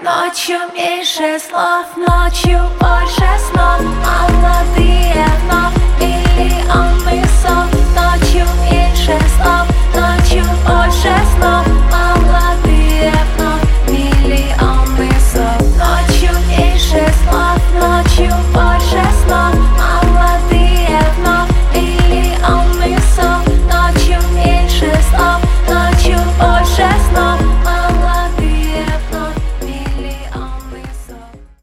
Ночью меньше слов, ночью больше снов. Молодые, но